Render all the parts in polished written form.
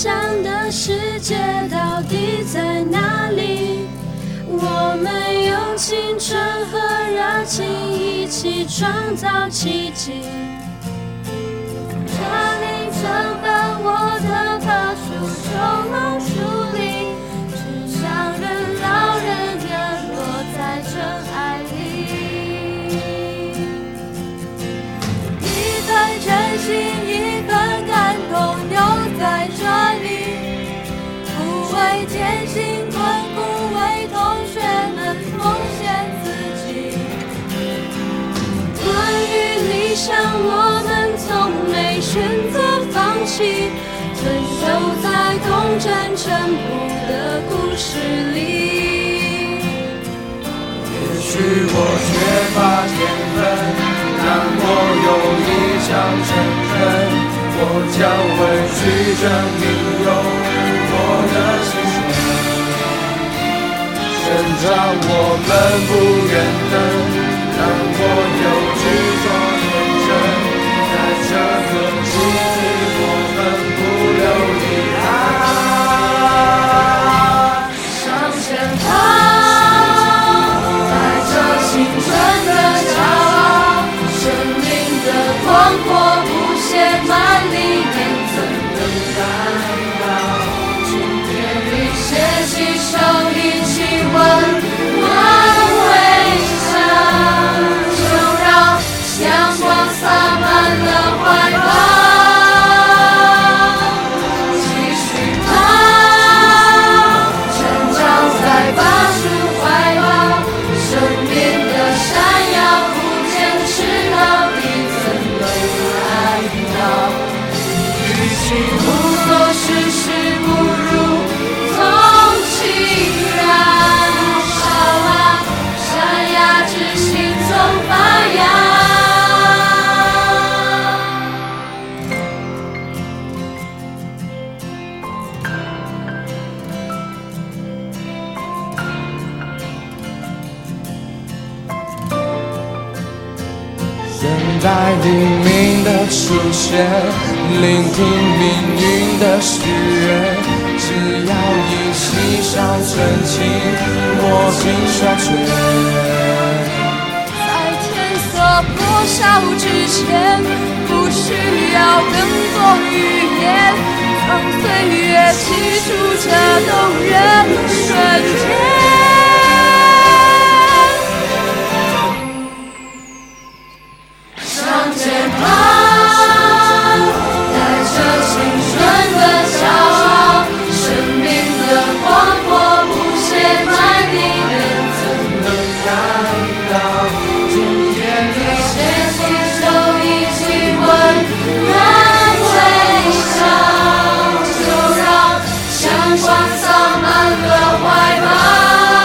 想的世界到底在哪里？我们用青春和热情一起创造奇迹。这里曾把我的发束充满树林，只想任劳任怨落在尘埃里。一份真心，一份感动，留在这里，不为艰辛困苦，为同学们奉献自己。关于理想，我们从没选择放弃，存守在共振沉默的故事里。 也许我缺乏天分，但我有理想成真，我将会去证明有我的心声。成长我们不远的，但我有执着天真，在这个日子我们不留遗憾。 向前跑，带着青春的骄傲，生命的广阔不懈满里面怎能看到？今天你携起手一起温暖微笑，就让阳光洒满了怀抱。继续跑，成长在巴蜀怀抱，生命的闪耀不坚持到底怎能看到？与其无所事事，不如纵情燃烧啊，山崖之心总发芽。 等待黎明的出现，聆听命运的许愿，只要一起上真情，握紧双拳。 在天色破晓之前，不需要更多语言，让岁月记住这动人瞬间。向前跑，带着青春的骄傲，生命的广阔不懈满里面怎能看到？今天你携起手一起温暖微笑，就让阳光洒满了怀抱。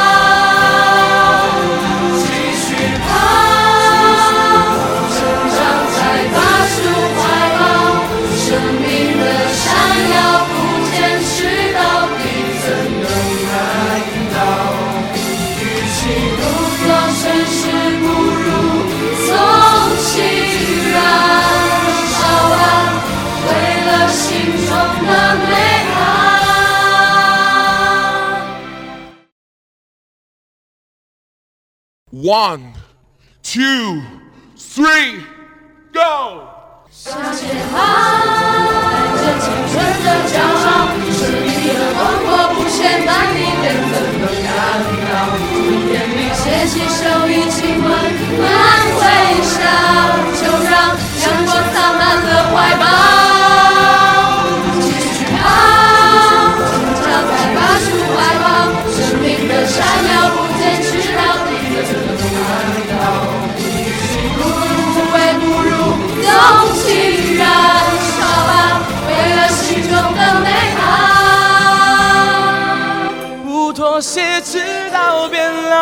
One, two, three, go! 向前跑，带着青春的骄傲，生命的广阔不懈满里面怎能看到？今天你携起手一起温暖微笑，就让阳光洒满了怀抱。继续跑，成长在巴蜀怀抱，生命的闪耀不坚持到底怎能看到？与其不如为不如纵情燃烧吧，为了心中的美好。 不妥协，直到变老。